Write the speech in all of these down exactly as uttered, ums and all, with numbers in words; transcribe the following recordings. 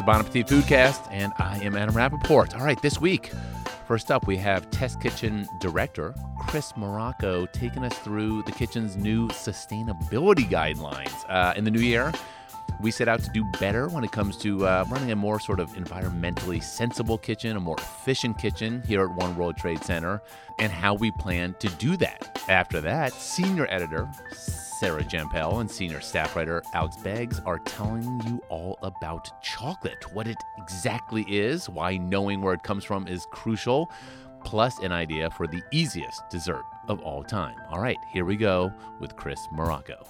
Bon Appetit Foodcast, and I am Adam Rappaport. All right, this week, first up, we have Test Kitchen Director Chris Morocco taking us through the kitchen's new sustainability guidelines. Uh, in the new year, we set out to do better when it comes to uh, running a more sort of environmentally sensible kitchen, a more efficient kitchen here at One World Trade Center, and how we plan to do that. After that, senior editor Sarah Gempel and senior staff writer Alex Beggs are telling you all about chocolate, what it exactly is, why knowing where it comes from is crucial, plus an idea for the easiest dessert of all time. All right, here we go with Chris Morocco.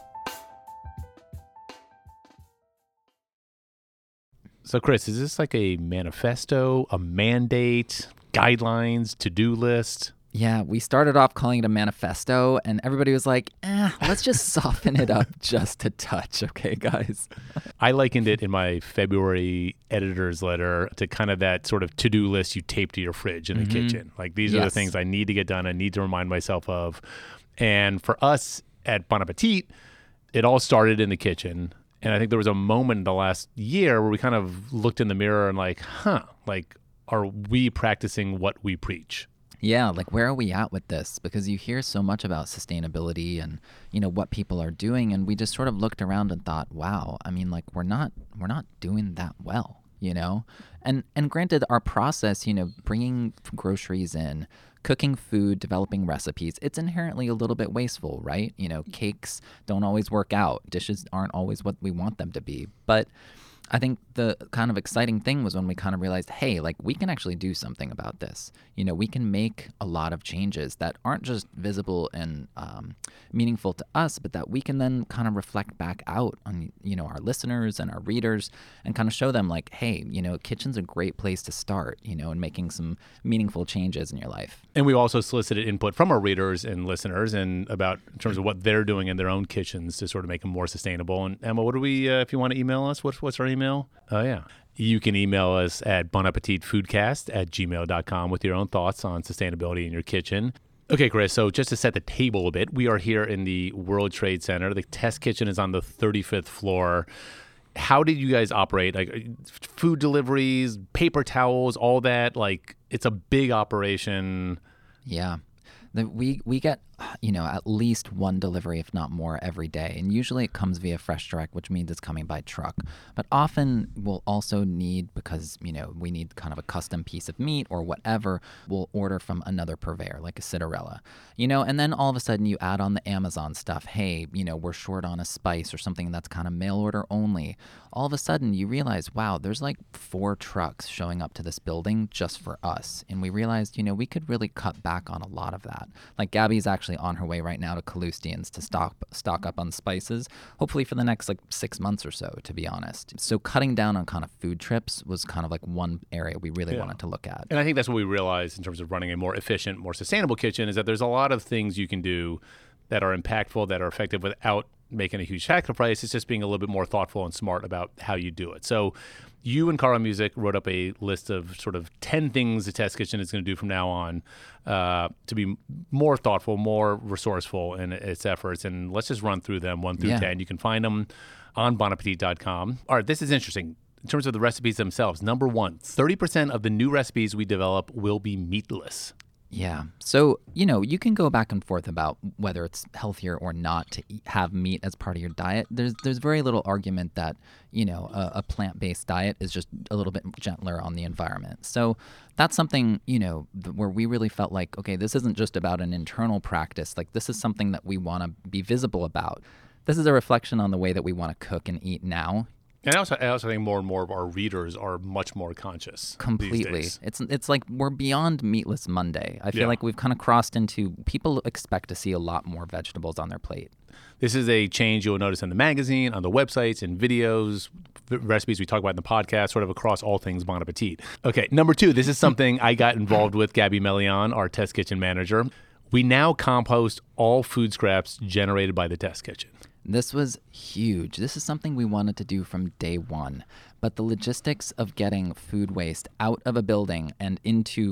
So, Chris, is this like a manifesto, a mandate, guidelines, to-do list? Yeah, we started off calling it a manifesto, and everybody was like, eh, let's just soften it up just a touch, okay, guys? I likened it in my February editor's letter to kind of that sort of to-do list you tape to your fridge in the mm-hmm. kitchen. Like, these yes. are the things I need to get done, I need to remind myself of. And for us at Bon Appetit, it all started in the kitchen. And I think there was a moment in the last year where we kind of looked in the mirror and like, huh, like, are we practicing what we preach? Yeah, like where are we at with this? Because you hear so much about sustainability and, you know, what people are doing, and we just sort of looked around and thought, wow, I mean, like we're not we're not doing that well, you know? And and granted, our process, you know, bringing groceries in, cooking food, developing recipes, it's inherently a little bit wasteful, right? You know, cakes don't always work out. Dishes aren't always what we want them to be. But I think the kind of exciting thing was when we kind of realized, hey, like we can actually do something about this. You know, we can make a lot of changes that aren't just visible and um, meaningful to us, but that we can then kind of reflect back out on, you know, our listeners and our readers and kind of show them like, hey, you know, kitchen's a great place to start, you know, and making some meaningful changes in your life. And we also solicited input from our readers and listeners and about in terms of what they're doing in their own kitchens to sort of make them more sustainable. And Emma, what do we, uh, if you want to email us, what's, what's our email? Oh, yeah. You can email us at bonappetitfoodcast at gmail dot com with your own thoughts on sustainability in your kitchen. Okay, Chris, so just to set the table a bit, we are here in the World Trade Center. The test kitchen is on the thirty-fifth floor. How did you guys operate? Like food deliveries, paper towels, all that? Like it's a big operation. Yeah. The, we we get, you know, at least one delivery, if not more, every day. And usually it comes via Fresh Direct, which means it's coming by truck. But often we'll also need, because, you know, we need kind of a custom piece of meat or whatever, we'll order from another purveyor, like a Citarella. You know, and then all of a sudden you add on the Amazon stuff. Hey, you know, we're short on a spice or something that's kind of mail order only. All of a sudden you realize, wow, there's like four trucks showing up to this building just for us. And we realized, you know, we could really cut back on a lot of that. Like Gabby's actually on her way right now to Kalustein's to stock stock up on spices, hopefully for the next like six months or so, to be honest. So cutting down on kind of food trips was kind of like one area we really yeah. wanted to look at. And I think that's what we realized in terms of running a more efficient, more sustainable kitchen is that there's a lot of things you can do that are impactful, that are effective without making a huge sacrifice. It's just being a little bit more thoughtful and smart about how you do it. So you and Carla Music wrote up a list of sort of ten things the Test Kitchen is going to do from now on uh, to be more thoughtful, more resourceful in its efforts. And let's just run through them one through yeah. ten. You can find them on bon appetit dot com. All right, this is interesting. In terms of the recipes themselves, number one, thirty percent of the new recipes we develop will be meatless. Yeah. So, you know, you can go back and forth about whether it's healthier or not to eat, have meat as part of your diet. There's there's very little argument that, you know, a, a plant-based diet is just a little bit gentler on the environment. So that's something, you know, th- where we really felt like, okay, this isn't just about an internal practice. Like this is something that we want to be visible about. This is a reflection on the way that we want to cook and eat now. And I also, I also think more and more of our readers are much more conscious. Completely. These days. It's it's like we're beyond Meatless Monday. I feel yeah. like we've kind of crossed into, people expect to see a lot more vegetables on their plate. This is a change you'll notice in the magazine, on the websites, in videos, recipes we talk about in the podcast, sort of across all things Bon Appetit. Okay, number two, this is something I got involved with Gabby Melian, our Test Kitchen manager. We now compost all food scraps generated by the Test Kitchen. This was huge. This is something we wanted to do from day one. But the logistics of getting food waste out of a building and into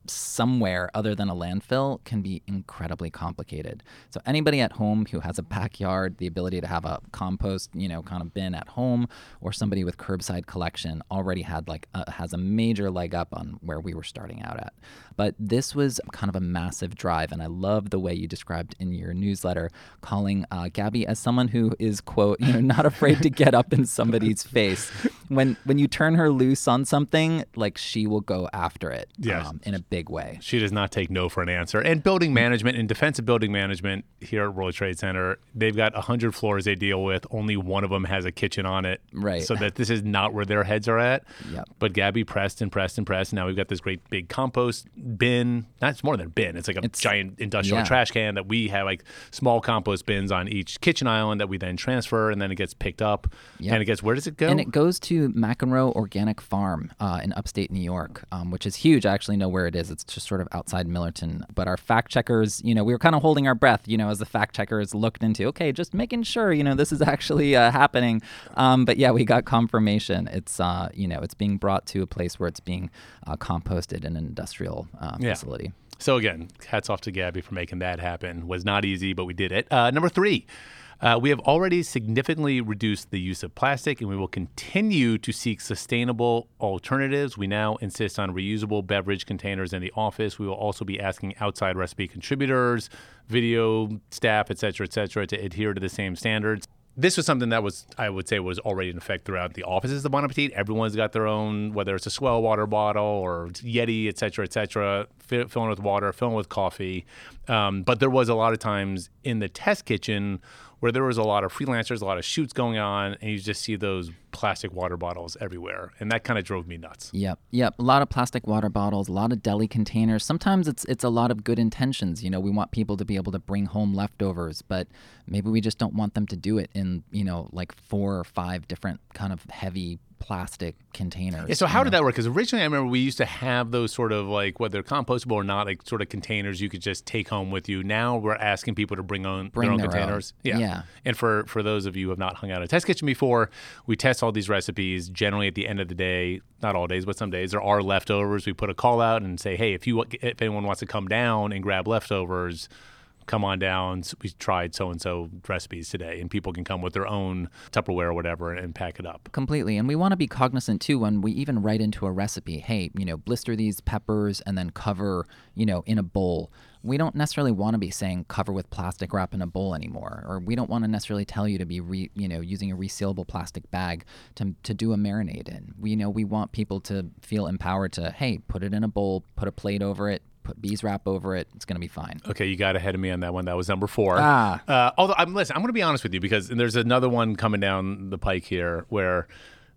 somewhere other than a landfill can be incredibly complicated. So anybody at home who has a backyard, the ability to have a compost, you know, kind of bin at home, or somebody with curbside collection already had like a, has a major leg up on where we were starting out at. But this was kind of a massive drive, and I love the way you described in your newsletter, calling uh, Gabby as someone who is, quote, you know, not afraid to get up in somebody's face. When when you turn her loose on something, like she will go after it Yes. um, in a big way. She does not take no for an answer. And building management and defensive building management here at World Trade Center, they've got one hundred floors they deal with. Only one of them has a kitchen on it. Right. So that this is not where their heads are at. Yep. But Gabby pressed and pressed and pressed. And now we've got this great big compost bin. Not, it's more than a bin. It's like a It's- giant industrial yeah. trash can that we have like small compost bins on each kitchen island that we then transfer, and then it gets picked up. Yep. And it gets, where does it go? And it goes to McEnroe Organic Farm uh, in upstate New York, um, which is huge. I actually know where it is. It's just sort of outside Millerton. But our fact checkers, you know, we were kind of holding our breath, you know, as the fact checkers looked into, okay, just making sure, you know, this is actually uh, happening. Um, but yeah, we got confirmation. It's, uh, you know, it's being brought to a place where it's being uh, composted in an industrial uh, Yeah. facility. So again, hats off to Gabby for making that happen. Was not easy, but we did it. Uh, number three, uh, we have already significantly reduced the use of plastic, and we will continue to seek sustainable alternatives. We now insist on reusable beverage containers in the office. We will also be asking outside recipe contributors, video staff, et cetera, et cetera, to adhere to the same standards. This was something that was, I would say, was already in effect throughout the offices of Bon Appetit. Everyone's got their own, whether it's a Swell water bottle or Yeti, et cetera, et cetera, fill- filling with water, filling with coffee. Um, but there was a lot of times in the test kitchen where there was a lot of freelancers, a lot of shoots going on, and you just see those plastic water bottles everywhere. And that kind of drove me nuts. Yep, yep. A lot of plastic water bottles, a lot of deli containers. Sometimes it's it's a lot of good intentions. You know, we want people to be able to bring home leftovers, but maybe we just don't want them to do it in, you know, like four or five different kind of heavy plastic containers. Yeah, so you how know? did that work? Because originally I remember we used to have those sort of like, whether compostable or not, like sort of containers you could just take home with you. Now we're asking people to bring on Bring their own their own. containers. Yeah. Yeah. And for, for those of you who have not hung out at a test kitchen before, we test all these recipes. Generally at the end of the day, not all days, but some days, there are leftovers. We put a call out and say, hey, if you if anyone wants to come down and grab leftovers, come on down. We tried so-and-so recipes today, and people can come with their own Tupperware or whatever and, and pack it up. Completely. And we want to be cognizant too when we even write into a recipe, hey, you know, blister these peppers and then cover, you know, in a bowl. We don't necessarily want to be saying cover with plastic wrap in a bowl anymore, or we don't want to necessarily tell you to be, re, you know, using a resealable plastic bag to to do a marinade in. We, you know, we want people to feel empowered to, hey, put it in a bowl, put a plate over it, put bees wrap over it. It's going to be fine. Okay, you got ahead of me on that one. That was number four. Ah. Uh, although, I'm, listen, I'm going to be honest with you because there's another one coming down the pike here where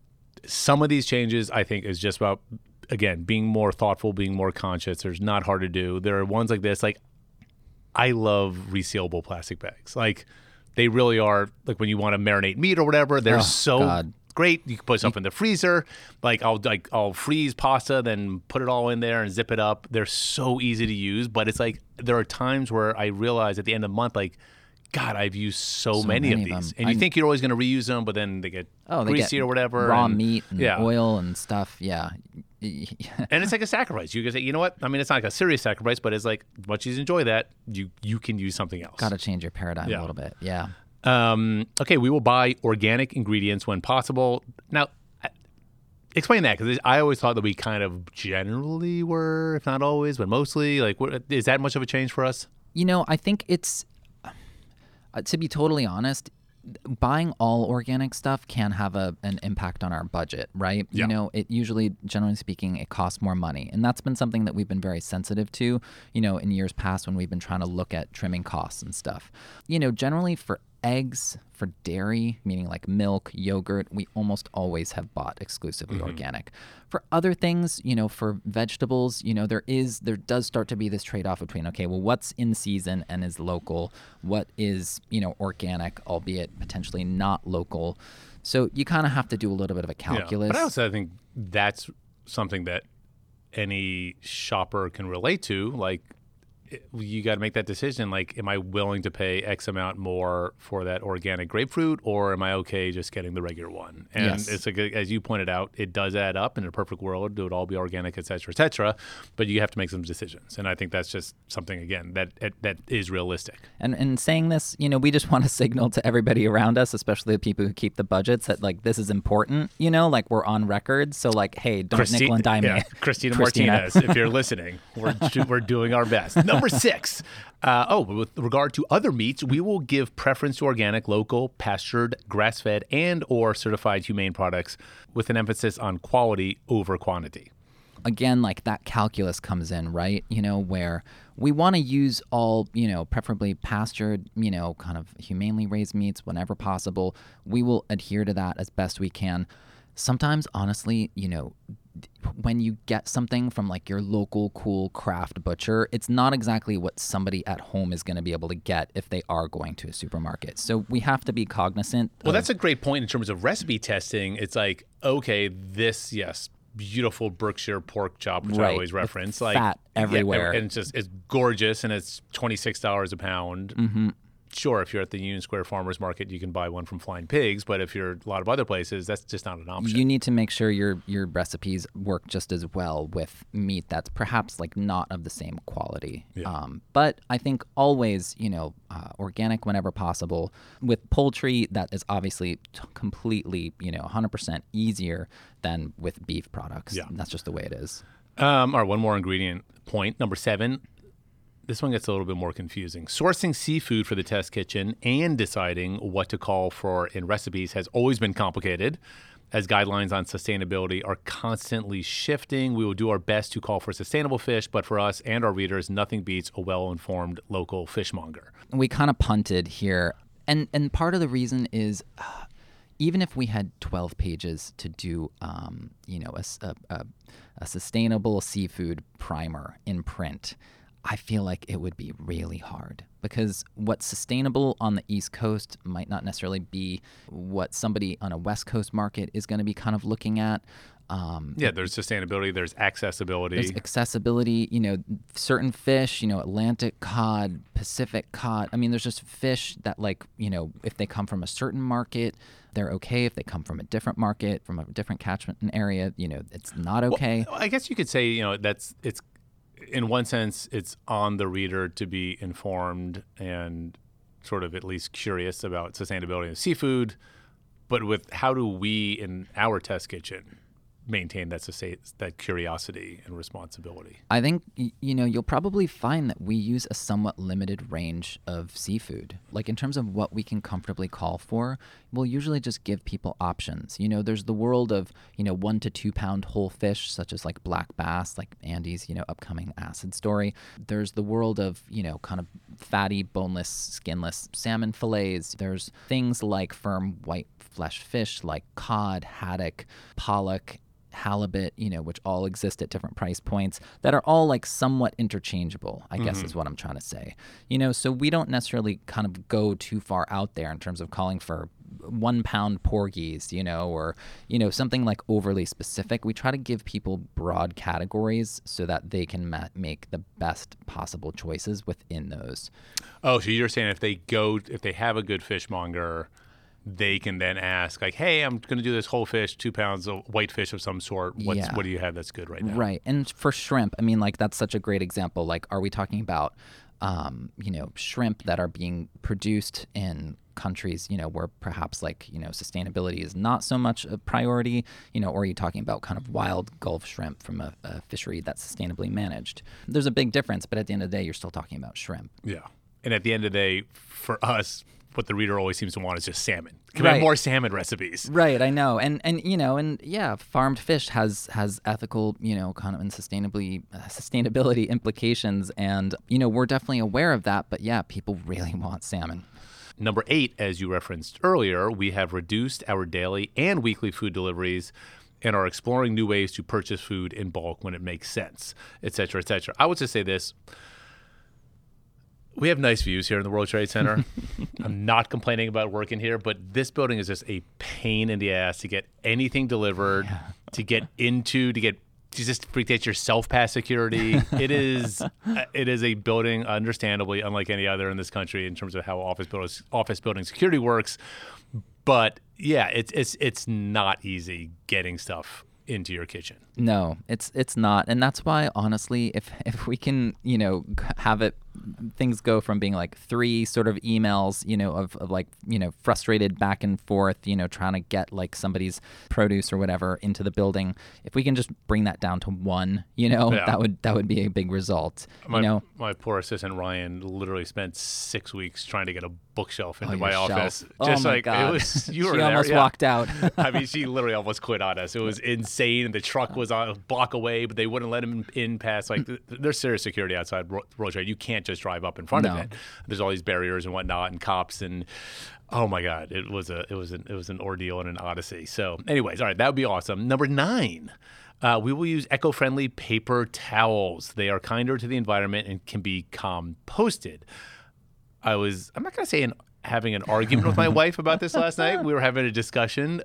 some of these changes I think is just about, again, being more thoughtful, being more conscious. There's not hard to do. There are ones like this. Like, I love resealable plastic bags. Like, they really are, like when you want to marinate meat or whatever, they're Oh, so God. great. You can put stuff in the freezer. Like I'll like I'll freeze pasta, then put it all in there and zip it up. They're so easy to use, but it's like there are times where I realize at the end of the month, like, God, I've used so, So many, many of of these. them. And you I- think you're always going to reuse them, but then they get Oh, they greasy get or whatever. raw and- meat and yeah. oil and stuff. Yeah. And it's like a sacrifice. You can say, you know what? I mean, it's not like a serious sacrifice, but it's like, as much as you enjoy that, you you can use something else. Got to change your paradigm Yeah. a little bit. Yeah. Um, okay, we will buy organic ingredients when possible. Now, I- explain that, because I always thought that we kind of generally were, if not always, but mostly. Like, what, is that much of a change for us? You know, I think it's, uh, to be totally honest, buying all organic stuff can have a, an impact on our budget, right? Yeah. You know, it usually, generally speaking, it costs more money. And that's been something that we've been very sensitive to, you know, in years past when we've been trying to look at trimming costs and stuff. You know, generally for eggs, for dairy, meaning like milk, yogurt, we almost always have bought exclusively Mm-hmm. organic. For other things, you know, for vegetables, you know, there is, there does start to be this trade-off between, okay, well, what's in season and is local? What is, you know, organic, albeit potentially not local? So you kind of have to do a little bit of a calculus. Yeah. But I also think that's something that any shopper can relate to. Like, it, you got to make that decision. Like, am I willing to pay X amount more for that organic grapefruit, or am I okay just getting the regular one? And Yes. it's like, as you pointed out, it does add up. In a perfect world, it would all be organic, et cetera, et cetera. But you have to make some decisions. And I think that's just something, again, that that is realistic. And in saying this, you know, we just want to signal to everybody around us, especially the people who keep the budgets, that like this is important. You know, like we're on record. So like, hey, don't Christi- nickel and dime yeah, me. Christina, Christina. Martinez, if you're listening, we're we're doing our best. Number six. Uh, oh, with regard to other meats, we will give preference to organic, local, pastured, grass-fed, and or certified humane products with an emphasis on quality over quantity. Again, like that calculus comes in, right? You know, where we want to use all, you know, preferably pastured, you know, kind of humanely raised meats whenever possible. We will adhere to that as best we can. Sometimes, honestly, you know, when you get something from like your local cool craft butcher, it's not exactly what somebody at home is going to be able to get if they are going to a supermarket. So we have to be cognizant. Well, of, that's a great point in terms of recipe testing. It's like, okay, this, yes, beautiful Berkshire pork chop, which Right. I always reference. With like fat everywhere. Yeah, and it's just it's gorgeous, and it's twenty-six dollars a pound. Mhm. Sure, if you're at the Union Square Farmers Market, you can buy one from Flying Pigs, but if you're a lot of other places, that's just not an option. You need to make sure your your recipes work just as well with meat that's perhaps like not of the same quality. Yeah. Um, but I think always, you know, uh, organic whenever possible. With poultry, that is obviously t- completely, you know, one hundred percent easier than with beef products. Yeah. That's just the way it is. Um, all right, one more ingredient point. Number seven. This one gets a little bit more confusing. Sourcing seafood for the test kitchen and deciding what to call for in recipes has always been complicated, as guidelines on sustainability are constantly shifting. We will do our best to call for sustainable fish, but for us and our readers, nothing beats a well-informed local fishmonger. We kind of punted here. And, and part of the reason is... Uh, even if we had twelve pages to do, um, you know, a, a, a, a sustainable seafood primer in print, I feel like it would be really hard, because what's sustainable on the East Coast might not necessarily be what somebody on a West Coast market is going to be kind of looking at. Um, yeah, there's sustainability, there's accessibility. There's accessibility, you know, certain fish, you know, Atlantic cod, Pacific cod. I mean, there's just fish that, like, you know, if they come from a certain market, they're okay. If they come from a different market, from a different catchment area, you know, it's not okay. Well, I guess you could say, you know, that's, it's, in one sense, it's on the reader to be informed and sort of at least curious about sustainability of seafood. But with how do we in our test kitchen maintain that sustain, that curiosity and responsibility? I think, you know, you'll probably find that we use a somewhat limited range of seafood. Like in terms of what we can comfortably call for, we'll usually just give people options. You know, there's the world of, you know, one to two pound whole fish, such as like black bass, like Andy's, you know, upcoming acid story. There's the world of, you know, kind of fatty, boneless, skinless salmon fillets. There's things like firm white flesh fish like cod, haddock, pollock, halibut, you know, which all exist at different price points that are all like somewhat interchangeable, I guess is what I'm trying to say. You know, so we don't necessarily kind of go too far out there in terms of calling for one pound porgies, you know, or, you know, something like overly specific. We try to give people broad categories so that they can ma- make the best possible choices within those. Oh, so you're saying if they go, if they have a good fishmonger, they can then ask, like, hey, I'm going to do this whole fish, two pounds of white fish of some sort. What's, Yeah. What do you have that's good right now? Right. And for shrimp, I mean, like, that's such a great example. Like, are we talking about, um, you know, shrimp that are being produced in countries, you know, where perhaps like, you know, sustainability is not so much a priority, you know, or are you talking about kind of wild Gulf shrimp from a, a fishery that's sustainably managed? There's a big difference, but at the end of the day, you're still talking about shrimp. Yeah. And at the end of the day, for us, what the reader always seems to want is just salmon. Can we have Right. more salmon recipes? Right, I know, and and you know, and yeah, farmed fish has has ethical, you know, kind of and sustainably uh, sustainability implications, and you know, we're definitely aware of that. But yeah, people really want salmon. Number eight, as you referenced earlier, we have reduced our daily and weekly food deliveries and are exploring new ways to purchase food in bulk when it makes sense, et cetera, et cetera. I would just say this. We have nice views here in the World Trade Center. I'm not complaining about working here, but this building is just a pain in the ass to get anything delivered, Yeah. to get into, to get just freak your self-pass security. It is it is a building, understandably, unlike any other in this country in terms of how office buildings, office building security works. But yeah, it's it's it's not easy getting stuff into your kitchen. No, it's it's not. And that's why, honestly, if if we can, you know, have it, things go from being like three sort of emails, you know, of, of like, you know, frustrated back and forth, you know, trying to get like somebody's produce or whatever into the building. If we can just bring that down to one, you know, yeah. that would that would be a big result. My, you know, my poor assistant Ryan literally spent six weeks trying to get a bookshelf into oh, my shelf. office. Oh Just my like God. it was, you were she there. almost yeah. walked out. I mean, she literally almost quit on us. It was insane, and the truck was on a block away, but they wouldn't let him in past. Like, there's serious security outside Rolls Royce. You can't just drive up in front No. of it. There's all these barriers and whatnot, and cops, and oh my God, it was a it was an it was an ordeal and an odyssey. So, anyways, all right, that would be awesome. Number nine. Uh, we will use eco-friendly paper towels. They are kinder to the environment and can be composted. I was, I'm not going to say an, having an argument with my wife about this last night. We were having a discussion.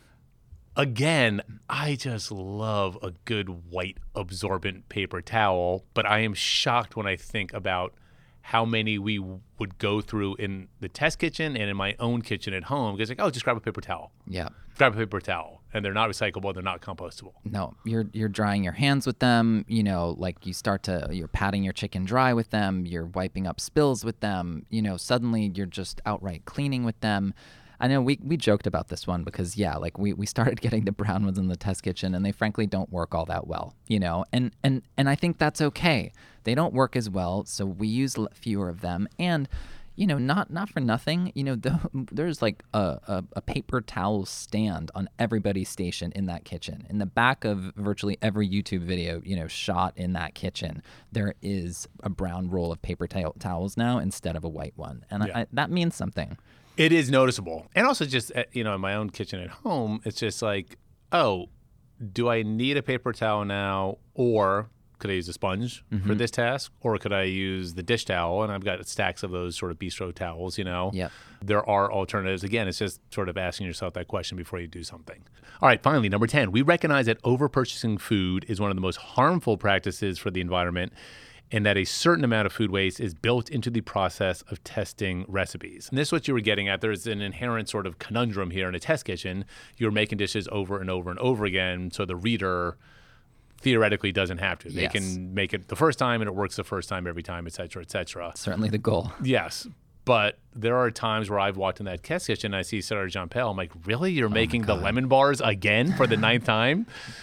Again, I just love a good white absorbent paper towel, but I am shocked when I think about how many we would go through in the test kitchen and in my own kitchen at home. Because like, oh, just grab a paper towel. Yeah. Grab a paper towel. And they're not recyclable. They're not compostable. No, you're you're drying your hands with them. You know, like you start to, you're patting your chicken dry with them. You're wiping up spills with them. You know, suddenly you're just outright cleaning with them. I know we, we joked about this one because, yeah, like we, we started getting the brown ones in the test kitchen and they frankly don't work all that well, you know, and, and, and I think that's okay. They don't work as well, so we use fewer of them. And, you know, not not for nothing, you know, the, there's like a, a, a paper towel stand on everybody's station in that kitchen. In the back of virtually every YouTube video, you know, shot in that kitchen, there is a brown roll of paper t- towels now instead of a white one. And Yeah. I, I, that means something. It is noticeable. And also just, you know, in my own kitchen at home, it's just like, oh, do I need a paper towel now? Or could I use a sponge mm-hmm. for this task? Or could I use the dish towel? And I've got stacks of those sort of bistro towels, you know. Yep. There are alternatives. Again, it's just sort of asking yourself that question before you do something. All right, finally, number ten. We recognize that over-purchasing food is one of the most harmful practices for the environment, and that a certain amount of food waste is built into the process of testing recipes. And this is what you were getting at. There's an inherent sort of conundrum here in a test kitchen. You're making dishes over and over and over again, so the reader theoretically doesn't have to. They Yes. can make it the first time, and it works the first time every time, et cetera, et cetera. Certainly the goal. Yes. But there are times where I've walked in that test kitchen and I see Sarah Jean Pell. I'm like, really? You're Oh making the lemon bars again for the ninth time?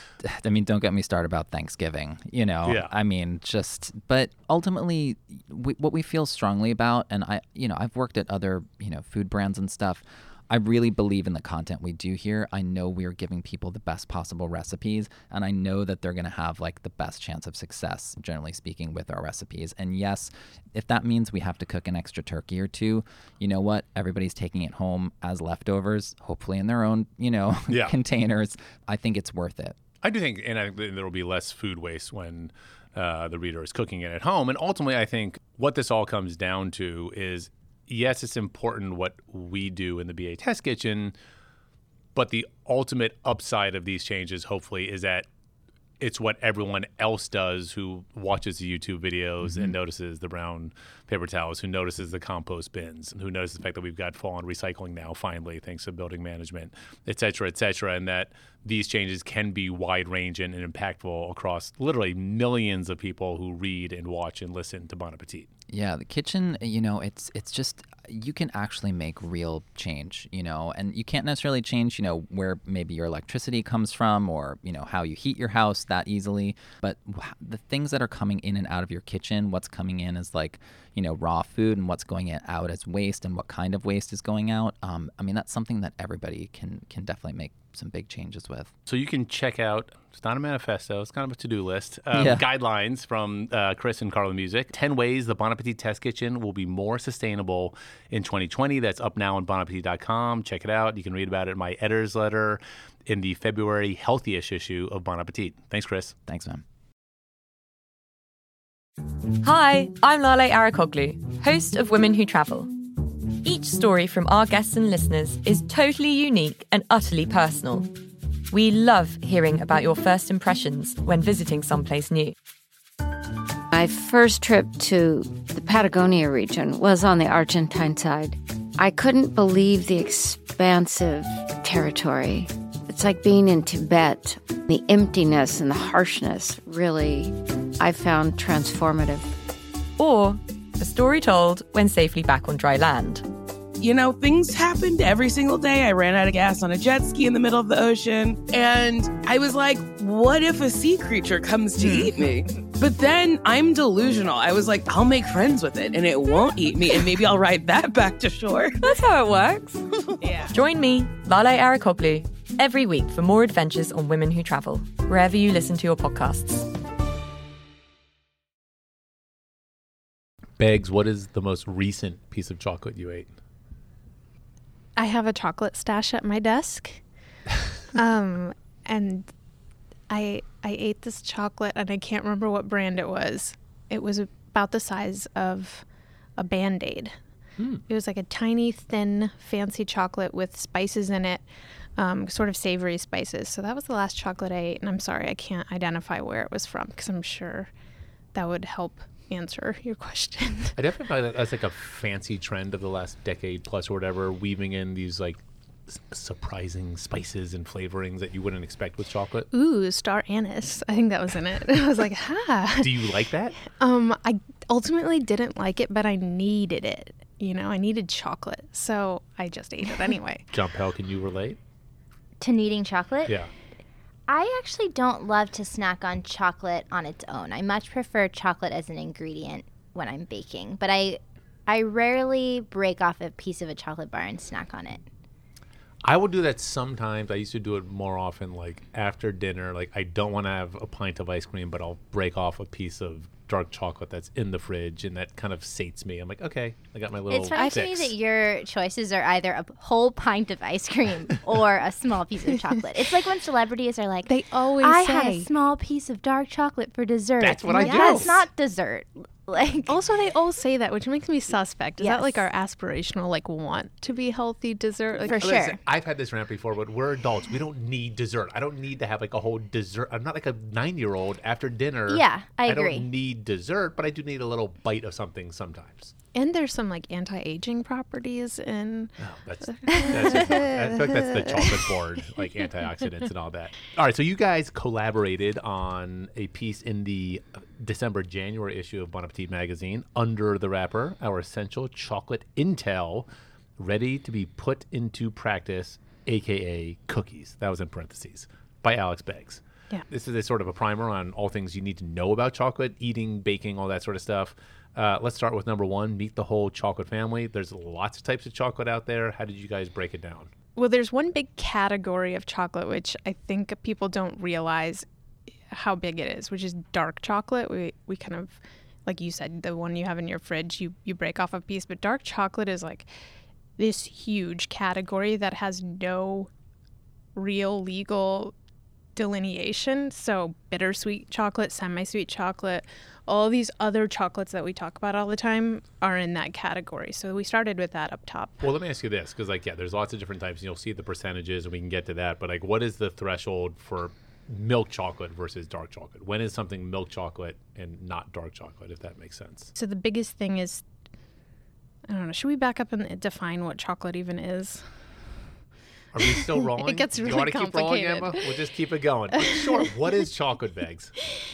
I mean, don't get me started about Thanksgiving, you know, Yeah. I mean, just, but ultimately we, what we feel strongly about, and I, you know, I've worked at other, you know, food brands and stuff. I really believe in the content we do here. I know we are giving people the best possible recipes, and I know that they're going to have like the best chance of success, generally speaking, with our recipes. And yes, if that means we have to cook an extra turkey or two, you know what? Everybody's taking it home as leftovers, hopefully in their own, you know, Yeah. containers. I think it's worth it. I do think, and I think there will be less food waste when uh, the reader is cooking it at home. And ultimately, I think what this all comes down to is, yes, it's important what we do in the B A test kitchen, but the ultimate upside of these changes, hopefully, is that it's what everyone else does who watches the YouTube videos mm-hmm. and notices the brown paper towels, who notices the compost bins, who notices the fact that we've got full-on recycling now, finally, thanks to building management, et cetera, et cetera, and that these changes can be wide-ranging and impactful across literally millions of people who read and watch and listen to Bon Appetit. Yeah, the kitchen, you know, it's it's just, you can actually make real change, you know, and you can't necessarily change, you know, where maybe your electricity comes from or, you know, how you heat your house that easily. But the things that are coming in and out of your kitchen, what's coming in is like, you know, raw food, and what's going out as waste, and what kind of waste is going out. Um, I mean, that's something that everybody can can definitely make some big changes with. So you can check out, it's not a manifesto, it's kind of a to-do list, um, Yeah. guidelines from uh, Chris and Carla Music. ten ways the Bon Appetit Test Kitchen will be more sustainable in twenty twenty. That's up now on bon appetit dot com. Check it out. You can read about it in my editor's letter in the February Healthy-ish issue of Bon Appetit. Thanks, Chris. Thanks, man. Hi, I'm Lale Arakoglu, host of Women Who Travel. Each story from our guests and listeners is totally unique and utterly personal. We love hearing about your first impressions when visiting someplace new. My first trip to the Patagonia region was on the Argentine side. I couldn't believe the expansive territory. It's like being in Tibet. The emptiness and the harshness really, I found transformative. Or a story told when safely back on dry land. You know, things happened every single day. I ran out of gas on a jet ski in the middle of the ocean. And I was like, what if a sea creature comes to eat me? But then I'm delusional. I was like, I'll make friends with it and it won't eat me. And maybe I'll ride that back to shore. That's how it works. Yeah. Join me, Lale Arikoglu, every week for more adventures on Women Who Travel, wherever you listen to your podcasts. Beggs, what is the most recent piece of chocolate you ate? I have a chocolate stash at my desk. um, and I I ate this chocolate, and I can't remember what brand it was. It was about the size of a Band-Aid. Hmm. It was like a tiny, thin, fancy chocolate with spices in it, um, sort of savory spices. So that was the last chocolate I ate, and I'm sorry, I can't identify where it was from because I'm sure that would help answer your question. I definitely find that that's like a fancy trend of the last decade plus or whatever, weaving in these like s- surprising spices and flavorings that you wouldn't expect with chocolate. Ooh, star anise. I think that was in it. I was like, ha. Do you like that? Um, I ultimately didn't like it, but I needed it. You know, I needed chocolate, so I just ate it anyway. John Pell, can you relate? To needing chocolate? Yeah. I actually don't love to snack on chocolate on its own. I much prefer chocolate as an ingredient when I'm baking, but I I rarely break off a piece of a chocolate bar and snack on it. I will do that sometimes. I used to do it more often, like after dinner. Like I don't want to have a pint of ice cream, but I'll break off a piece of dark chocolate that's in the fridge, and that kind of sates me. I'm like, okay, I got my little It's funny to me fix. that your choices are either a whole pint of ice cream or a small piece of chocolate. It's like when celebrities are like, They always I say. had a small piece of dark chocolate for dessert. That's what I'm I like, do. That's not dessert. Like, Also, they all say that, which makes me suspect. Is Yes. that like our aspirational, like, want to be healthy dessert? Like, For sure. Listen, I've had this rant before, but we're adults. We don't need dessert. I don't need to have like a whole dessert. I'm not like a nine-year-old after dinner. Yeah, I I agree. don't need dessert, but I do need a little bite of something sometimes. And there's some like anti-aging properties in. No, that's that's just, I feel like that's the chocolate board, like antioxidants and all that. All right, so you guys collaborated on a piece in the December January issue of Bon Appetit magazine, Under the Wrapper, our essential chocolate intel, ready to be put into practice, aka cookies. That was in parentheses by Alex Beggs. Yeah. This is a sort of a primer on all things you need to know about chocolate, eating, baking, all that sort of stuff. Uh, let's start with number one, meet the whole chocolate family. There's lots of types of chocolate out there. How did you guys break it down? Well, there's one big category of chocolate which I think people don't realize how big it is, which is dark chocolate. We we kind of, like you said, the one you have in your fridge, you you break off a piece, but dark chocolate is like this huge category that has no real legal delineation. So bittersweet chocolate, semi-sweet chocolate, all these other chocolates that we talk about all the time are in that category. So we started with that up top. Well, let me ask you this, because like, yeah, there's lots of different types, and you'll see the percentages, and we can get to that. But like, what is the threshold for milk chocolate versus dark chocolate? When is something milk chocolate and not dark chocolate, if that makes sense? So the biggest thing is, I don't know, should we back up and define what chocolate even is? Are we still rolling? It gets You really want to keep rolling, complicated. Emma? We'll just keep it going. But sure. What is chocolate, Beggs?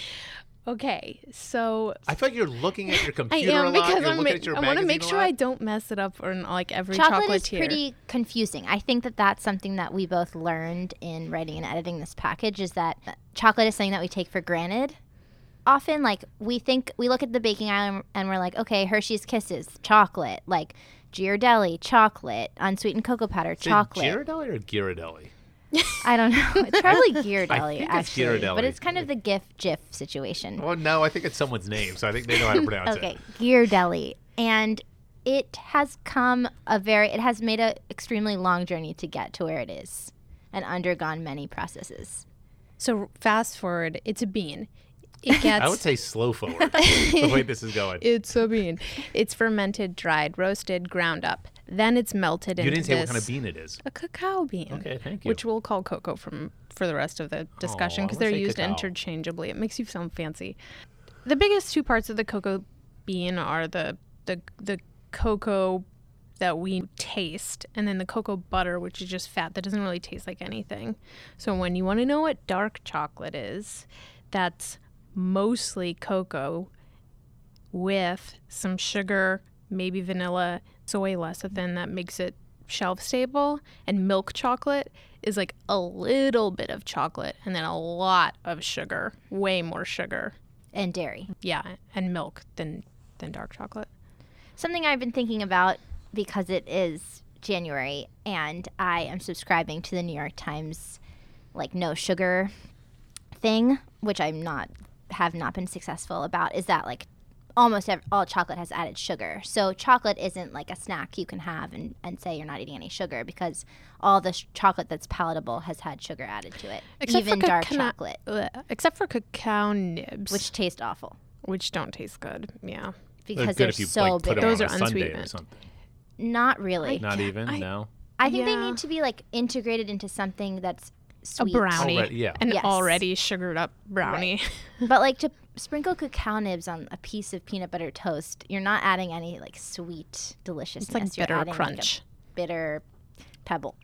Okay, so I feel like you're looking at your I computer a am lot. because You're I'm looking ma- at your I want to magazine make a sure lot. I don't mess it up on like every chocolate is chocolatier. pretty confusing. I think that that's something that we both learned in writing and editing this package is that chocolate is something that we take for granted. Often, like, we think, we look at the baking aisle and we're like, okay, Hershey's Kisses, chocolate. Like, Ghirardelli, chocolate. Unsweetened cocoa powder, Is it chocolate. Ghirardelli or Ghirardelli? I don't know. It's probably Ghirardelli, think it's actually. Ghirardelli. But it's kind of the GIF GIF situation. Well, no, I think it's someone's name, so I think they know how to pronounce Okay, it. Ghirardelli. And it has come a very, it has made an extremely long journey to get to where it is and undergone many processes. So fast forward, it's a bean. It gets. I would say slow forward, the way this is going. It's a bean. It's fermented, dried, roasted, ground up. Then it's melted You into didn't say this, what kind of bean it is. a cacao bean. Okay, thank you. Which we'll call cocoa from for the rest of the discussion Oh, I because wanna they're say used cacao. interchangeably. It makes you sound fancy. The biggest two parts of the cocoa bean are the the the cocoa that we taste, and then the cocoa butter, which is just fat that doesn't really taste like anything. So when you want to know what dark chocolate is, that's mostly cocoa with some sugar, maybe vanilla, soy lecithin that makes it shelf stable, and milk chocolate is like a little bit of chocolate and then a lot of sugar, way more sugar. And dairy. Yeah, and milk than than dark chocolate. Something I've been thinking about because it is January and I am subscribing to the New York Times like no sugar thing, which I'm not have not been successful about, is that like almost ev- all chocolate has added sugar. So chocolate isn't like a snack you can have and, and say you're not eating any sugar because all the sh- chocolate that's palatable has had sugar added to it. Except Even for dark cacao- chocolate, Ugh. Except for cacao nibs, which taste awful which don't taste good. Yeah. because They're they're, good if you so like, put bitter. them Those on are a Sunday or unsweetened. something. Not really. Not even? I- no? I think they Yeah. need to be like integrated into something that's sweet. A brownie. Already- yeah. An Yes. already sugared up brownie. But like to sprinkle cacao nibs on a piece of peanut butter toast, you're not adding any like sweet deliciousness. It's like You're bitter adding, crunch. Like, a bitter pebble.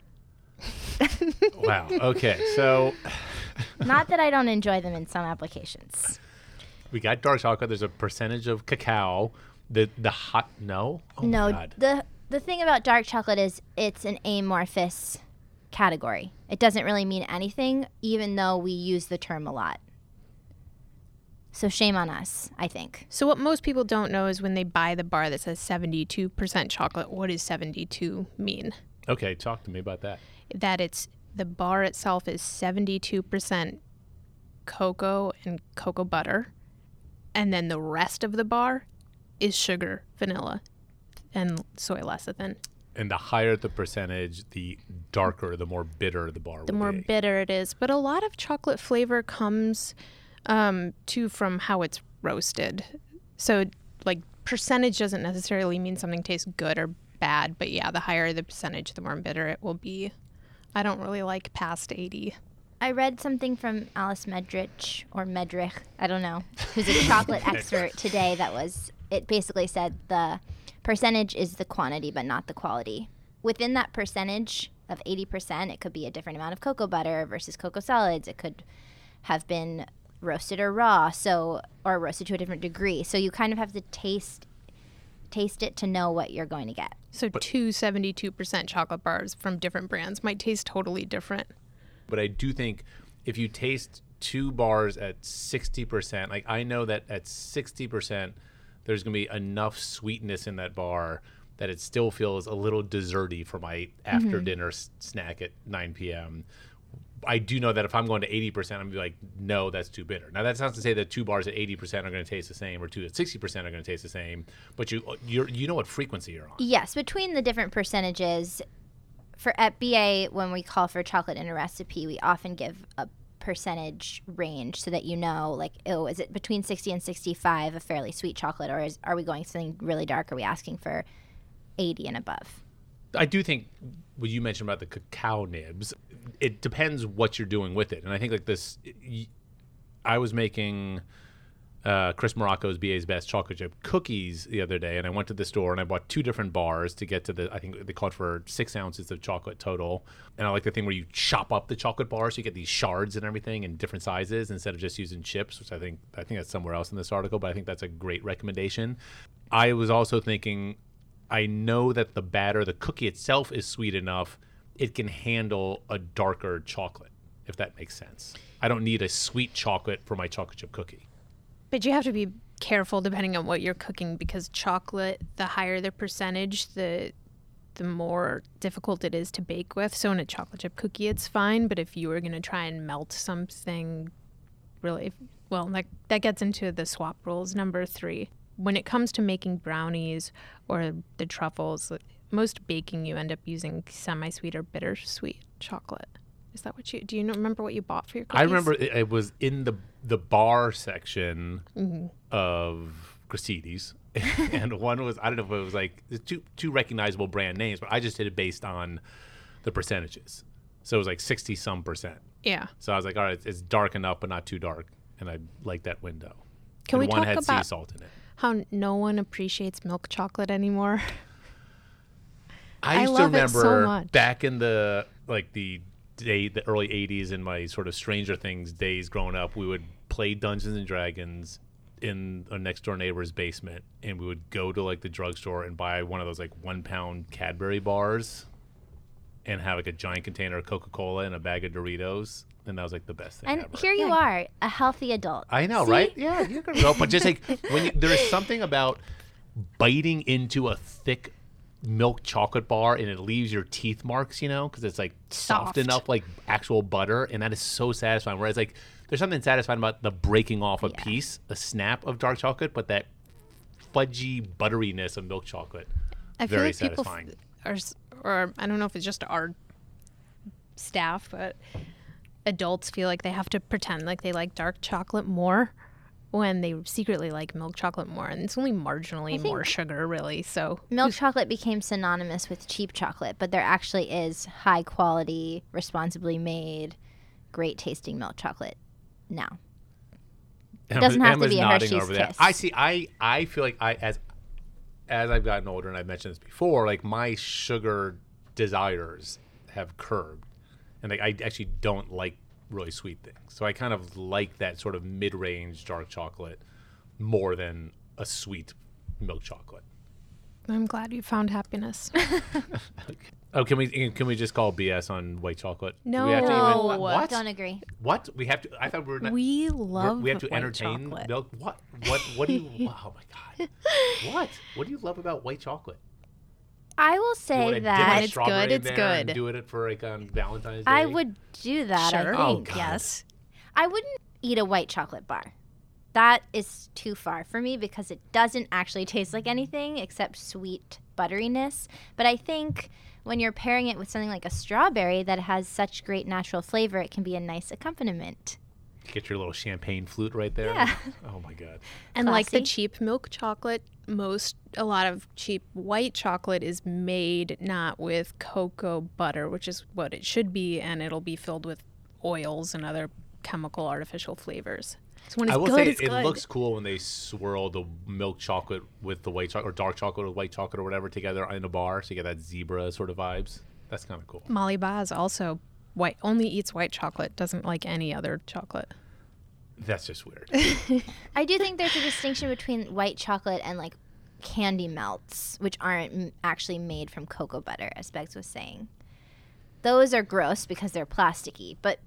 Wow. Okay. So Not that I don't enjoy them in some applications. we got dark chocolate. There's a percentage of cacao. The the hot no. Oh my no, God. the the thing about dark chocolate is it's an amorphous category. It doesn't really mean anything, even though we use the term a lot. So shame on us, I think. So what most people don't know is when they buy the bar that says seventy-two percent chocolate, what does seventy-two mean? Okay. Talk to me about that. That it's the bar itself is seventy-two percent cocoa and cocoa butter, and then the rest of the bar is sugar, vanilla, and soy lecithin. And the higher the percentage, the darker, the more bitter the bar The will more be. bitter it is. But a lot of chocolate flavor comes um, too from how it's roasted. So like percentage doesn't necessarily mean something tastes good or bad, but yeah, the higher the percentage, the more bitter it will be. I don't really like past eighty. I read something from Alice Medrich or Medrich, I don't know, who's a chocolate expert today that was, it basically said the percentage is the quantity but not the quality. Within that percentage of eighty percent, it could be a different amount of cocoa butter versus cocoa solids. It could have been roasted or raw, so or roasted to a different degree. So you kind of have to taste taste it to know what you're going to get. So two seventy-two percent chocolate bars from different brands might taste totally different. But I do think if you taste two bars at sixty percent, like I know that at sixty percent, there's going to be enough sweetness in that bar that it still feels a little desserty for my after Mm-hmm. dinner s- snack at nine p.m. I do know that if I'm going to eighty percent, I'm going to be like, no, that's too bitter. Now, that's not to say that two bars at eighty percent are going to taste the same or two at sixty percent are going to taste the same, but you you're, you know what frequency you're on. Yes, between the different percentages, for at B A, when we call for chocolate in a recipe, we often give a percentage range so that you know, like, oh, is it between sixty and sixty-five, a fairly sweet chocolate, or is, are we going something really dark? Are we asking for eighty and above? I do think what you mentioned about the cacao nibs, it depends what you're doing with it. And I think like this, y- I was making uh, Chris Morocco's B A's Best chocolate chip cookies the other day, and I went to the store and I bought two different bars to get to the, I think they called for six ounces of chocolate total. And I like the thing where you chop up the chocolate bar so you get these shards and everything in different sizes instead of just using chips, which I think, I think that's somewhere else in this article, but I think that's a great recommendation. I was also thinking, I know that the batter, the cookie itself is sweet enough, it can handle a darker chocolate, if that makes sense. I don't need a sweet chocolate for my chocolate chip cookie. But you have to be careful depending on what you're cooking, because chocolate, the higher the percentage, the the more difficult it is to bake with. So in a chocolate chip cookie, it's fine. But if you were going to try and melt something really, well, that, that gets into the swap rules, number three. When it comes to making brownies or the truffles, most baking you end up using semi-sweet or bittersweet chocolate. Is that what you, do you know, remember what you bought for your cookies? I remember it, it was in the the bar section Mm-hmm. of Gristedes, and one was, I don't know if it was like two two recognizable brand names, but I just did it based on the percentages. So it was like sixty some percent. Yeah. So I was like, all right, it's dark enough, but not too dark. And I like that window. Can and we one talk had about sea salt in it. how no one appreciates milk chocolate anymore? I I used love to it so remember much. back in the like the day, the early eighties, in my sort of Stranger Things days growing up, we would play Dungeons and Dragons in a next door neighbor's basement, and we would go to like the drugstore and buy one of those like one pound Cadbury bars, and have like a giant container of Coca-Cola and a bag of Doritos, and that was like the best thing And ever. here you are, a healthy adult. I know, See? right? Yeah, you can go, but just like when you, there is something about biting into a thick milk chocolate bar and it leaves your teeth marks, you know, because it's like soft. Soft. enough, like actual butter, and that is so satisfying. Whereas like there's something satisfying about the breaking off a Yeah. piece, a snap of dark chocolate, but that fudgy butteriness of milk chocolate, I feel very like people satisfying. f- are, s- or I don't know if it's just our staff, but adults feel like they have to pretend like they like dark chocolate more when they secretly like milk chocolate more, and it's only marginally more sugar, really. So Milk chocolate became synonymous with cheap chocolate, but there actually is high quality, responsibly made, great tasting milk chocolate now. It doesn't have to Emma's be a nodding Hershey's over there. Kiss. I see. I I feel like I as as I've gotten older, and I've mentioned this before, like my sugar desires have curbed, and like I actually don't like really sweet things. So I kind of like that sort of mid-range dark chocolate more than a sweet milk chocolate. I'm glad you found happiness. Oh, can we can we just call B S on white chocolate? Do No. we have to even, No. what? Don't agree. What we have to? I thought we were. Not, we we're- love we have to white entertain chocolate. milk. What? What? What do you? Oh my god! What? What do you love about white chocolate? I will You say wanna dip that a It's strawberry good, in it's there and good. Do it for like on Valentine's Day. I would do that, Sure. I Oh, think. God. Yes. I wouldn't eat a white chocolate bar. That is too far for me because it doesn't actually taste like anything except sweet butteriness. But I think when you're pairing it with something like a strawberry that has such great natural flavor, it can be a nice accompaniment. Get your little champagne flute right there. Yeah. Oh my god. And like the Classy. cheap milk chocolate, most a lot of cheap white chocolate is made not with cocoa butter, which is what it should be, and it'll be filled with oils and other chemical artificial flavors. So when it's I will good, say it's it good. looks cool when they swirl the milk chocolate with the white chocolate or dark chocolate with white chocolate or whatever together in a bar, so you get that zebra sort of vibes. That's kind of cool. Molly Baz also white only eats white chocolate, doesn't like any other chocolate. That's just weird. I do think there's a distinction between white chocolate and like candy melts, which aren't m- actually made from cocoa butter, as Beggs was saying. Those are gross because they're plasticky, but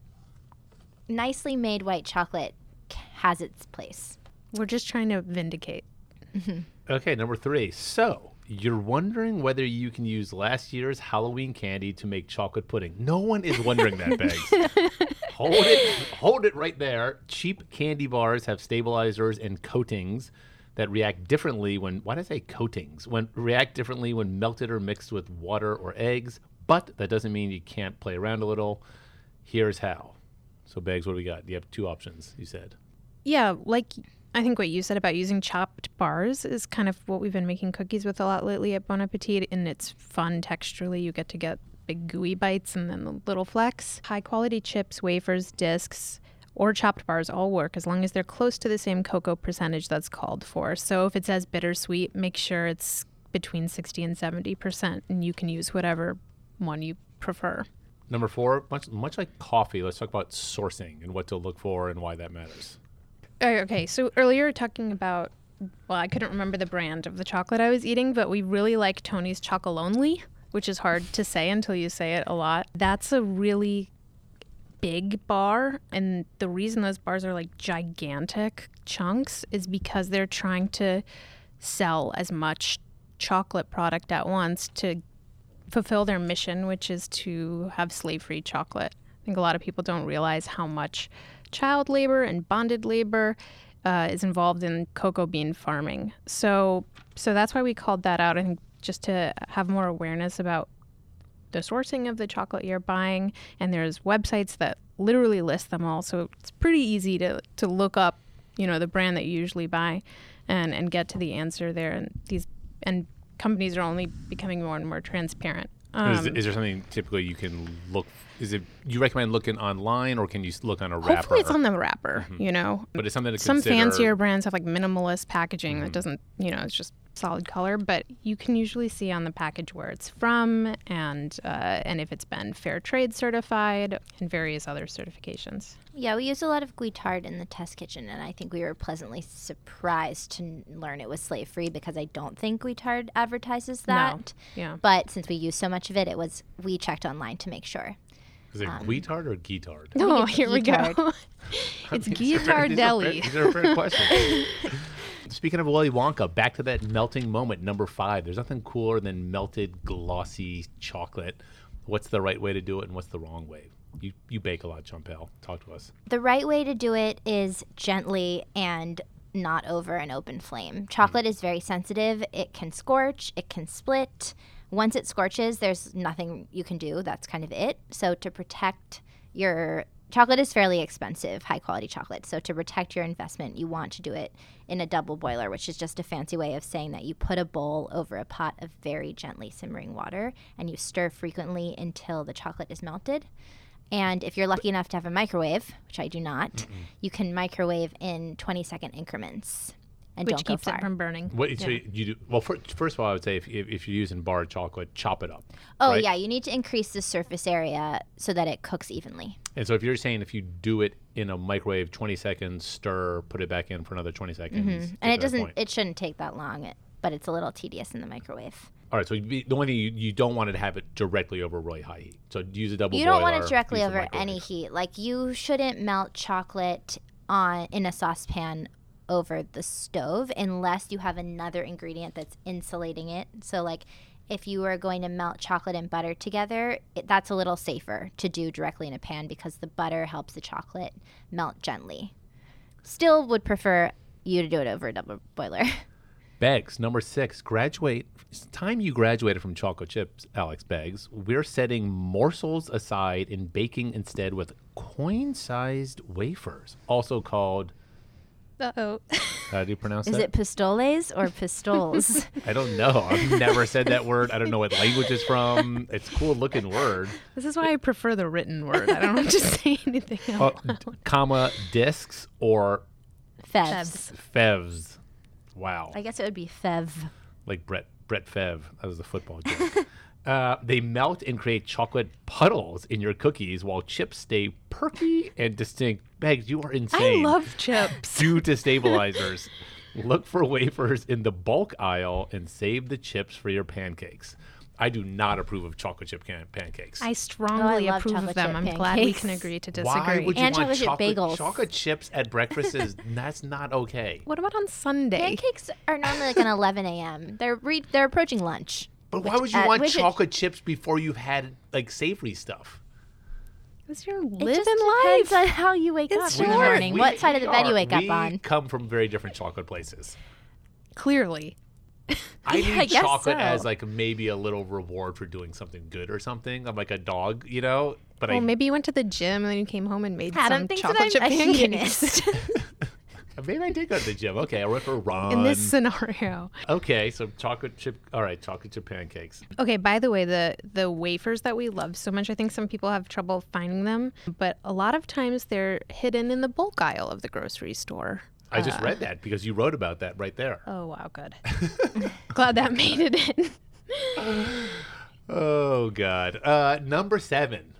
nicely made white chocolate c- has its place. We're just trying to vindicate. Okay, number three. So you're wondering whether you can use last year's Halloween candy to make chocolate pudding. No one is wondering that, Beggs. Hold it, hold it right there. Cheap candy bars have stabilizers and coatings that react differently when. Why did I say coatings? When react differently when melted or mixed with water or eggs. But that doesn't mean you can't play around a little. Here's how. So, Beggs, what do we got? You have two options. You said. Yeah, like I think what you said about using chopped bars is kind of what we've been making cookies with a lot lately at Bon Appetit, and it's fun texturally. You get to get big gooey bites and then the little flecks. High quality chips, wafers, discs, or chopped bars all work as long as they're close to the same cocoa percentage that's called for. So if it says bittersweet, make sure it's between sixty and seventy percent, and you can use whatever one you prefer. Number four, much much like coffee, let's talk about sourcing and what to look for and why that matters. Oh, Okay, so earlier we were talking about, well, I couldn't remember the brand of the chocolate I was eating, but we really like Tony's Chocolonely, which is hard to say until you say it a lot. That's a really big bar, and the reason those bars are like gigantic chunks is because they're trying to sell as much chocolate product at once to fulfill their mission, which is to have slave-free chocolate. I think a lot of people don't realize how much child labor and bonded labor uh, is involved in cocoa bean farming. So, so that's why we called that out. I think just to have more awareness about the sourcing of the chocolate you're buying, and there's websites that literally list them all. So it's pretty easy to to look up, you know, the brand that you usually buy, and and get to the answer there. And these and companies are only becoming more and more transparent. Um, is, is there something typically you can look? Is it you recommend looking online, or can you look on a wrapper? Hopefully, it's on the wrapper. Mm-hmm. You know, but it's something to some consider. fancier brands have like minimalist packaging mm-hmm. that doesn't, you know, it's just solid color. But you can usually see on the package where it's from, and uh, and if it's been fair trade certified, and various other certifications. Yeah, we used a lot of Guittard in the test kitchen, and I think we were pleasantly surprised to n- learn it was slave-free because I don't think Guittard advertises that. No. Yeah. But since we used so much of it, it was we checked online to make sure. Is it um, Guittard or Guittard? Oh, it's here Guittard. we go. It's Guittardelli. These are fair questions. Speaking of Willy Wonka, back to that melting moment, number five. There's nothing cooler than melted, glossy chocolate. What's the right way to do it, and what's the wrong way? You you bake a lot, Champel. Talk to us. The right way to do it is gently and not over an open flame. Chocolate mm. is very sensitive. It can scorch. It can split. Once it scorches, there's nothing you can do. That's kind of it. So to protect your chocolate is fairly expensive, high quality chocolate. So to protect your investment, you want to do it in a double boiler, which is just a fancy way of saying that you put a bowl over a pot of very gently simmering water and you stir frequently until the chocolate is melted. And if you're lucky enough to have a microwave, which I do not, Mm-mm. you can microwave in twenty second increments. And Which don't go keeps far. it from burning. What, yeah. So you do well. For, first of all, I would say if, if if you're using barred chocolate, chop it up. Oh right? yeah, you need to increase the surface area so that it cooks evenly. And so if you're saying if you do it in a microwave, twenty seconds, stir, put it back in for another twenty seconds, Mm-hmm. and it doesn't. Point. It shouldn't take that long, it, but it's a little tedious in the microwave. All right, so the only thing you, you don't want it to have it directly over really high heat. So use a double. You don't boiler, want it directly over microwave. any heat. Like you shouldn't melt chocolate on in a saucepan over the stove unless you have another ingredient that's insulating it. So like if you were going to melt chocolate and butter together, it, that's a little safer to do directly in a pan because the butter helps the chocolate melt gently. Still would prefer you to do it over a double boiler. Beggs, number six, graduate. It's time you graduated from chocolate chips, Alex Beggs. We're setting morsels aside and baking instead with coin-sized wafers, also called... Uh-oh. How do you pronounce Is that? it pistoles or pistoles? I don't know. I've never said that word. I don't know what language it's from. It's a cool looking word. This is why I prefer the written word. I don't have to say anything else. Uh, d- comma, discs or Fevs. fevs. Wow. I guess it would be fev. Like Brett Brett Fev. That was a football joke. Uh, they melt and create chocolate puddles in your cookies while chips stay perky and distinct. Beggs, you are insane. I love chips. Due to stabilizers. Look for wafers in the bulk aisle and save the chips for your pancakes. I do not approve of chocolate chip can- pancakes. I strongly Oh, I love approve of chocolate them. chip I'm glad we pancakes. can agree to disagree. Why would you And want chocolate chip chocolate, bagels. chocolate chips at breakfast? Is that's not okay. What about on Sunday? Pancakes are normally like an eleven a.m. They're re- they're approaching lunch. But why Which, would you uh, want which it- chocolate chips before you've had like savory stuff? Because you're It living just depends life. on how you wake It's up in the short. morning. What side of the bed you wake we up on. come from very different chocolate places. Clearly. I need I guess chocolate so. as like maybe a little reward for doing something good or something. I'm like a dog, you know. But Well, I maybe you went to the gym and then you came home and made Adam some thinks that chocolate chip I'm a pancakes. hedonist. maybe I did go to the gym. Okay, I went for a run. In this scenario. Okay, so chocolate chip. All right, chocolate chip pancakes. Okay, by the way, the the wafers that we love so much, I think some people have trouble finding them, but a lot of times they're hidden in the bulk aisle of the grocery store. I just read that because you wrote about that right there. Oh, wow, good. Glad that made it in. Oh God. Uh, number seven.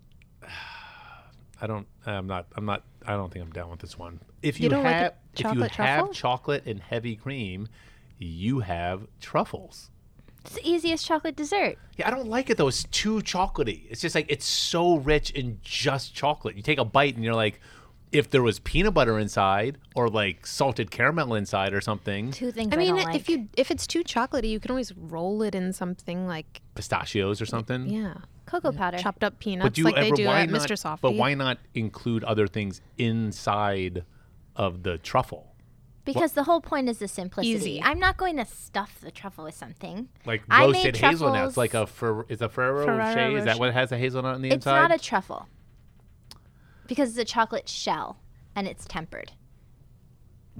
I don't. I'm not. I'm not. I don't think I'm down with this one. If you, You don't like have, a if you chocolate have truffle? chocolate and heavy cream, you have truffles. It's the easiest chocolate dessert. Yeah, I don't like it though. It's too chocolatey. It's just like it's so rich in just chocolate. You take a bite and you're like, if there was peanut butter inside or like salted caramel inside or something, Two things I I, mean, don't like. if you if it's too chocolatey, you can always roll it in something like, pistachios or something. yeah, Cocoa powder. chopped up peanuts But do you like ever, they do why at not, Mister Softee. But why not include other things inside of the truffle? Because the whole point is the simplicity. Easy. I'm not going to stuff the truffle with something. Like I made roasted hazelnuts, truffles- like a fer- is a Ferrero Ferrero Rocher? Is that Rocher. what has a hazelnut on the It's inside? not a truffle. Because it's a chocolate shell and it's tempered. What?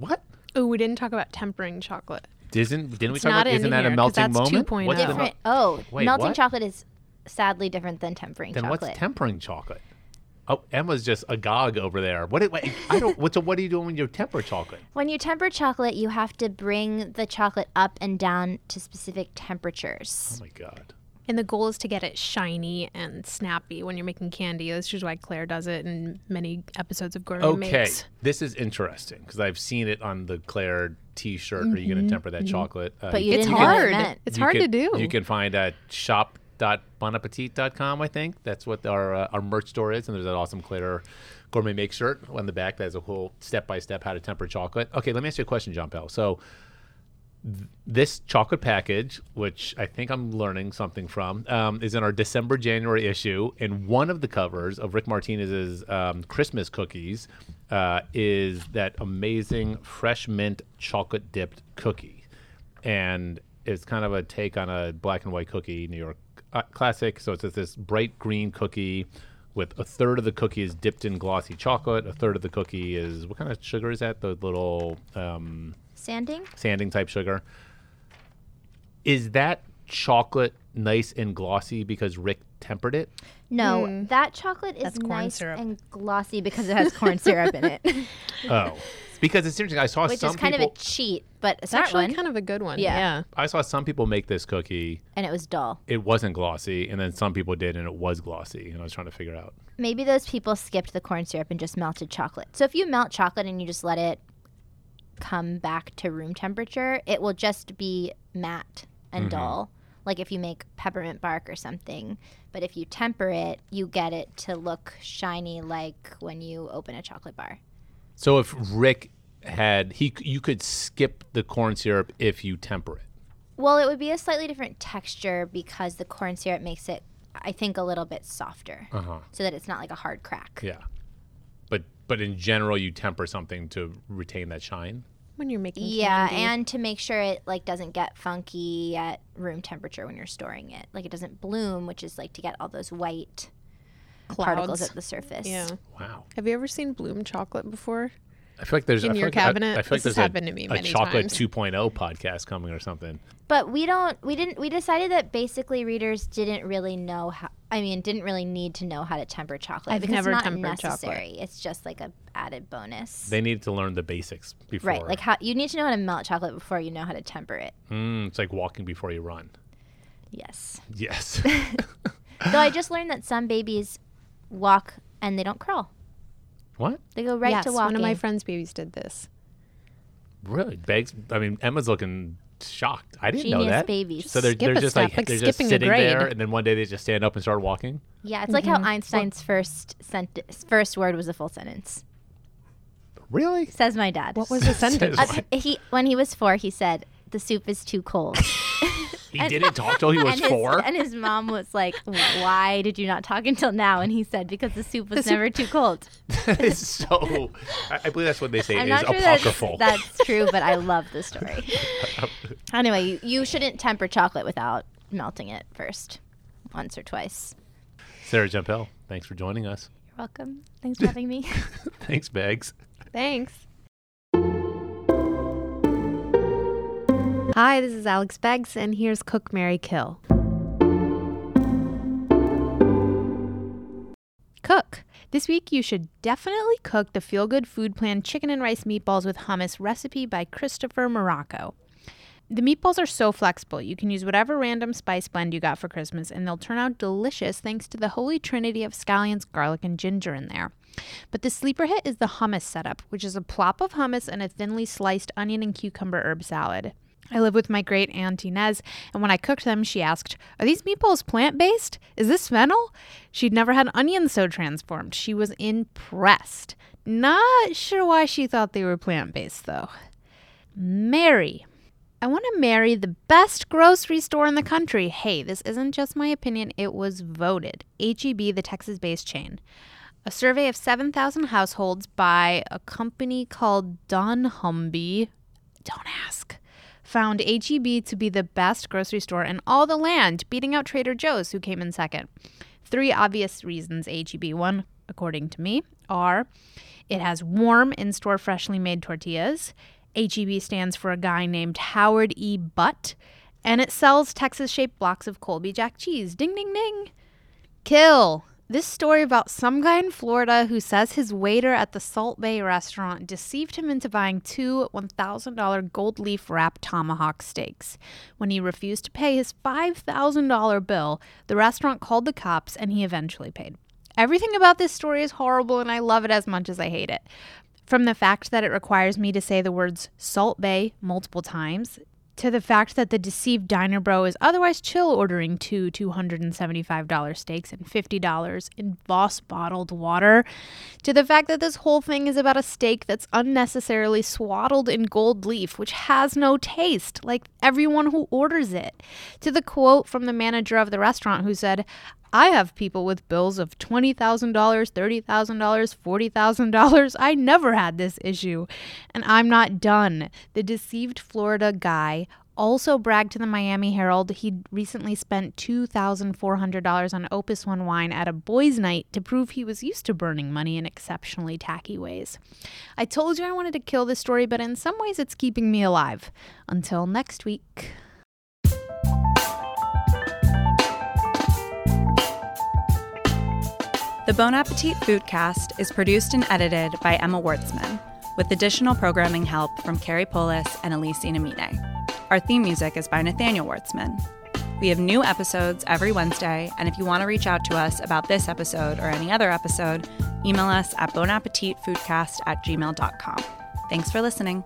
Oh, we didn't talk about tempering chocolate. Isn't, didn't we It's talk not about, in isn't that here, a 'cause melting that's moment? two point What's oh. the mel- Different. Oh, Wait, melting what? chocolate is sadly different than tempering Then chocolate. what's tempering chocolate? Oh, Emma's just agog over there. What? it- Wait, I don't. What? So what are you doing when you temper chocolate? When you temper chocolate, you have to bring the chocolate up and down to specific temperatures. Oh my god. And the goal is to get it shiny and snappy when you're making candy. That's just why Claire does it in many episodes of Gourmet Okay, Makes. this is interesting because I've seen it on the Claire T-shirt. Are you going to temper that chocolate? Uh, But you It's didn't know what it hard. meant. It's you hard can- to do. You can find at shop dot bon appetit dot com, I think. That's what our uh, our merch store is. And there's that awesome Claire Gourmet Make shirt on the back that has a whole step-by-step how to temper chocolate. Okay, let me ask you a question, John Pell. So th- this chocolate package, which I think I'm learning something from, um, is in our December-January issue. And one of the covers of Rick Martinez's um, Christmas cookies uh, is that amazing fresh mint chocolate-dipped cookie. And it's kind of a take on a black and white cookie, New York uh, classic. So it's just this bright green cookie with a third of the cookie is dipped in glossy chocolate. A third of the cookie is, what kind of sugar is that? The little um, Sanding? sanding type sugar. Is that chocolate nice and glossy because Rick tempered it? No, that chocolate is That's corn nice syrup. and glossy because it has corn syrup in it, Oh, because it's interesting. I saw which some is kind people. of a cheat, but a It's smart actually one. kind of a good one. Yeah. Yeah. I saw some people make this cookie. And it was dull. It wasn't glossy, and then some people did, and it was glossy. And I was trying to figure out. Maybe those people skipped the corn syrup and just melted chocolate. So if you melt chocolate and you just let it come back to room temperature, it will just be matte and dull. Like if you make peppermint bark or something. But if you temper it, you get it to look shiny like when you open a chocolate bar. So if Rick had he, you could skip the corn syrup if you temper it. Well, it would be a slightly different texture because the corn syrup makes it, I think, a little bit softer, Uh huh. so that it's not like a hard crack. Yeah, but but in general, you temper something to retain that shine. When you're making Yeah, candy. and to make sure it like doesn't get funky at room temperature when you're storing it. Like it doesn't bloom, which is like to get all those white particles Clouds. at the surface. Yeah. Wow. Have you ever seen bloom chocolate before? I feel like there's In I feel your like, I- cabinet? I, feel like This has there's a, happened to me a many chocolate times. two point oh podcast coming or something. But we don't we didn't we decided that basically readers didn't really know how I mean, didn't really need to know how to temper chocolate I've because never it's not tempered chocolate. necessary. It's just like a added bonus. They needed to learn the basics before. Right, like how you need to know how to melt chocolate before you know how to temper it. Mm, it's like walking before you run. Yes. Yes. Though I just learned that some babies walk and they don't crawl. What? They go right yes, to walking. one of my friends' babies did this. Really? Begs. I mean, Emma's looking shocked. I didn't know Genius that. babies. So they're, Skip they're a just step, like, like they're just skipping a sitting there, grade. and then one day they just stand up and start walking. Yeah, it's like Mm-hmm. how Einstein's first sent- first word was a full sentence. Really? Says my dad. What was the sentence? Uh, he when he was four, he said, "The soup is too cold." He didn't talk till he was and his, four. And his mom was like, "Why did you not talk until now?" And he said, "Because the soup was soup- never too cold." That is so. I, I believe that's what they say I'm is not sure apocryphal. that's, that's true, but I love the story. Anyway, you, you shouldn't temper chocolate without melting it first, once or twice. Sarah Jempel, thanks for joining us. You're welcome. Thanks for having me. Thanks, Begs. Thanks. Hi, this is Alex Beggs, and here's Cook, Mary, Kill. Cook. This week, you should definitely cook the Feel Good Food Plan chicken and rice meatballs with hummus recipe by Christopher Morocco. The meatballs are so flexible. You can use whatever random spice blend you got for Christmas, and they'll turn out delicious thanks to the holy trinity of scallions, garlic, and ginger in there. But the sleeper hit is the hummus setup, which is a plop of hummus and a thinly sliced onion and cucumber herb salad. I live with my great aunt Inez, and when I cooked them, she asked, "Are these meatballs plant-based? Is this fennel?" She'd never had onions so transformed. She was impressed. Not sure why she thought they were plant-based, though. Mary. I want to marry the best grocery store in the country. Hey, this isn't just my opinion. It was voted. H E B, the Texas-based chain. A survey of seven thousand households by a company called dunnhumby, don't ask, found H E B to be the best grocery store in all the land, beating out Trader Joe's, who came in second. Three obvious reasons H E B won, according to me, are it has warm in-store freshly made tortillas, H E B stands for a guy named Howard E. Butt, and it sells Texas-shaped blocks of Colby Jack cheese. Ding, ding, ding. Kill. This story about some guy in Florida who says his waiter at the Salt Bay restaurant deceived him into buying two one thousand dollars gold leaf wrapped tomahawk steaks. When he refused to pay his five thousand dollars bill, the restaurant called the cops and he eventually paid. Everything about this story is horrible and I love it as much as I hate it. From the fact that it requires me to say the words Salt Bay multiple times, to the fact that the deceived diner bro is otherwise chill ordering two two hundred seventy-five dollars steaks and fifty dollars in Voss bottled water, to the fact that this whole thing is about a steak that's unnecessarily swaddled in gold leaf, which has no taste, like everyone who orders it, to the quote from the manager of the restaurant who said, I have people with bills of twenty thousand dollars, thirty thousand dollars, forty thousand dollars. I never had this issue. And I'm not done. The deceived Florida guy also bragged to the Miami Herald he'd recently spent two thousand four hundred dollars on Opus One wine at a boys' night to prove he was used to burning money in exceptionally tacky ways. I told you I wanted to kill this story, but in some ways it's keeping me alive. Until next week. The Bon Appetit Foodcast is produced and edited by Emma Wartzman, with additional programming help from Carrie Polis and Elise Inamine. Our theme music is by Nathaniel Wartzman. We have new episodes every Wednesday, and if you want to reach out to us about this episode or any other episode, email us at bonappetitfoodcast at gmail dot com. Thanks for listening.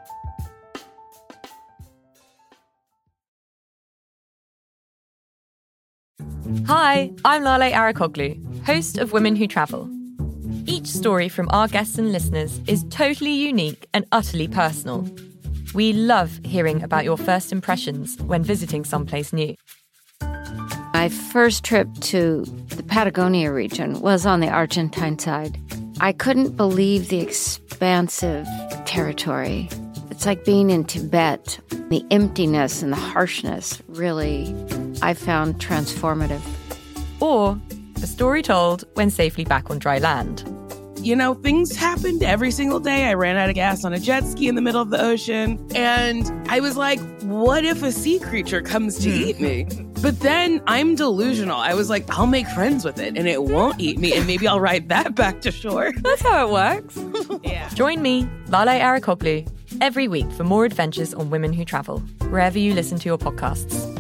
Hi, I'm Lale Arakoglu, host of Women Who Travel. Each story from our guests and listeners is totally unique and utterly personal. We love hearing about your first impressions when visiting someplace new. My first trip to the Patagonia region was on the Argentine side. I couldn't believe the expansive territory. It's like being in Tibet. The emptiness and the harshness really, I found transformative. Or a story told when safely back on dry land. You know, things happened every single day. I ran out of gas on a jet ski in the middle of the ocean. And I was like, what if a sea creature comes to eat me? But then I'm delusional. I was like, I'll make friends with it and it won't eat me. And maybe I'll ride that back to shore. That's how it works. Yeah. Join me, Lale Arakoglu, every week for more adventures on Women Who Travel, wherever you listen to your podcasts.